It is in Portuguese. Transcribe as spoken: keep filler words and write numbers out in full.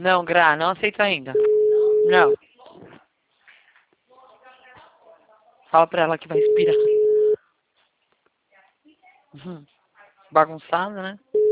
Não, Gra, não aceito ainda. Não. Fala pra ela que vai expirar. Uhum. Bagunçada, né?